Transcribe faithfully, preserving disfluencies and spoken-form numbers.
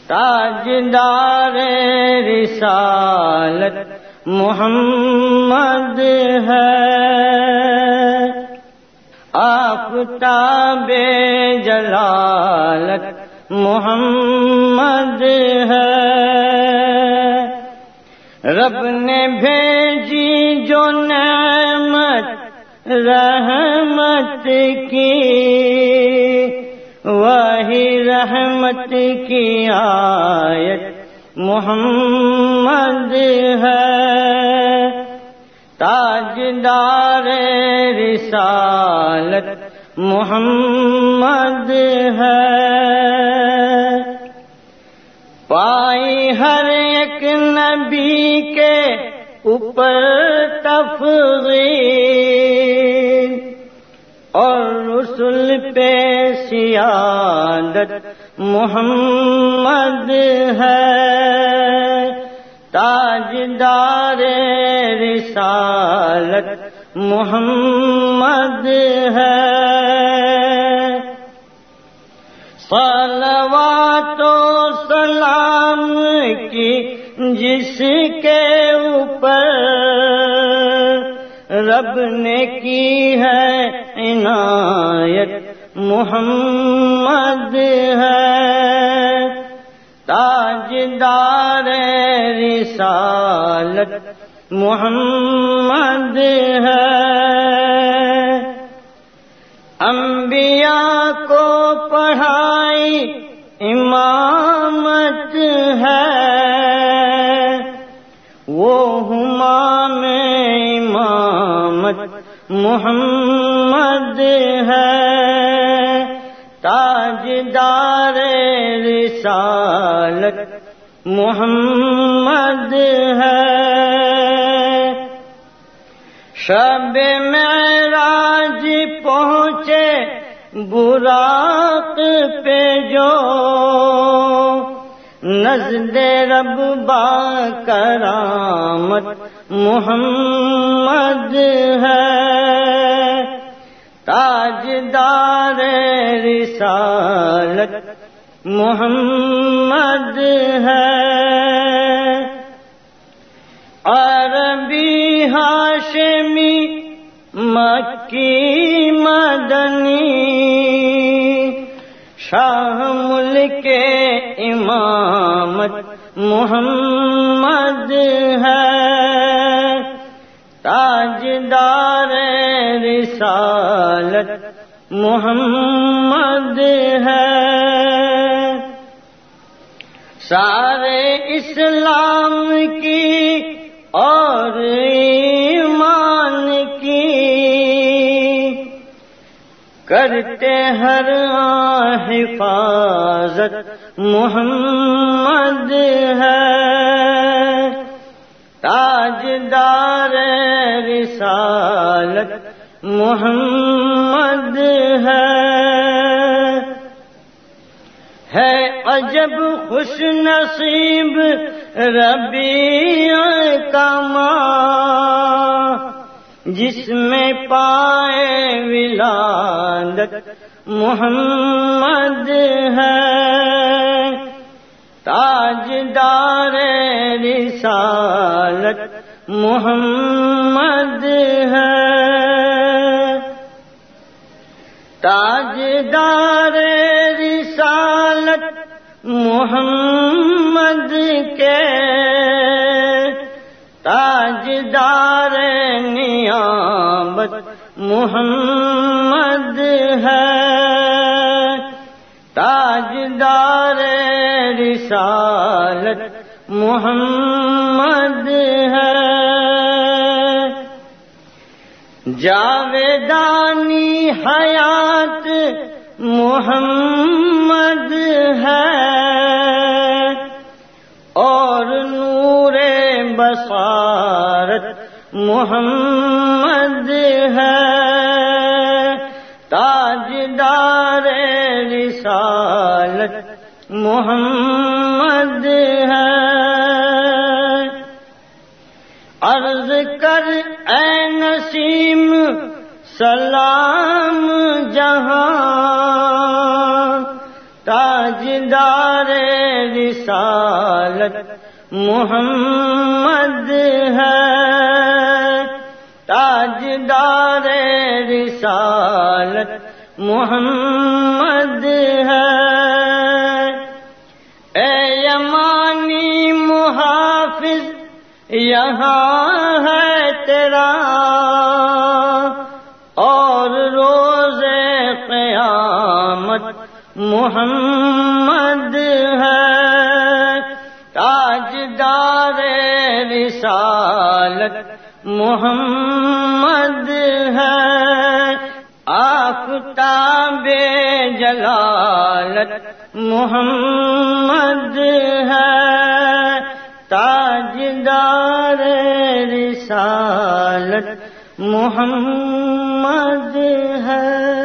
تاجدار رسالت محمد ہے، آفتاب جلالت محمد ہے، رب نے بھیجی جو نعمت رحمت کی، وہی رحمت کی آیت محمد ہے، تاجدار رسالت محمد ہے، پائی ہر ایک نبی کے اوپر تفضیل، اور رسول پہ سیادت محمد ہے، تاجدار رسالت محمد ہے، صلوات و سلام کی جس کے اوپر رب نے کی ہے عنایت محمد ہے، تاجدار رسالت محمد ہے، انبیاء کو پڑھائی امامت ہے، وہ ہمام امامت محمد ہے، تاجدار رسالت محمد ہے، شب معراج پہنچے براق پہ جو، نزد رب با کرامت محمد ہے، تاجدار رسالت محمد ہے، عربی ہاشمی مکی مدنی، شاہ ملک امامت محمد ہے، تاجدار رسالت محمد ہے، سارے اسلام کی اور ایمان کی کرتے ہر حفاظت محمد ہے، تاجدار رسالت محمد ہے، ہے عجب خوش نصیب ربیع کا ماہ، جس میں پائے ولادت محمد ہے، تاجدار رسالت محمد ہے، تاجدار رسالت محمد کے، تاجدار نیابت محمد ہے، تاجدار رسالت محمد ہے، جاویدانی حیات محمد ہے، اور نور بصارت محمد ہے، تاجدار رسالت محمد ہے، عرض کر اے نسیم سلام جہاں، تاجدار رسالت محمد ہے، تاجدار رسالت محمد ہے۔ اے یمانی محافظ یہاں ہے تیرا، اور روز قیامت محمد ہے، تاجدار رسالت محمد ہے، آفتاب جلالت محمد ہے، تاجدار رسالت محمد ہے۔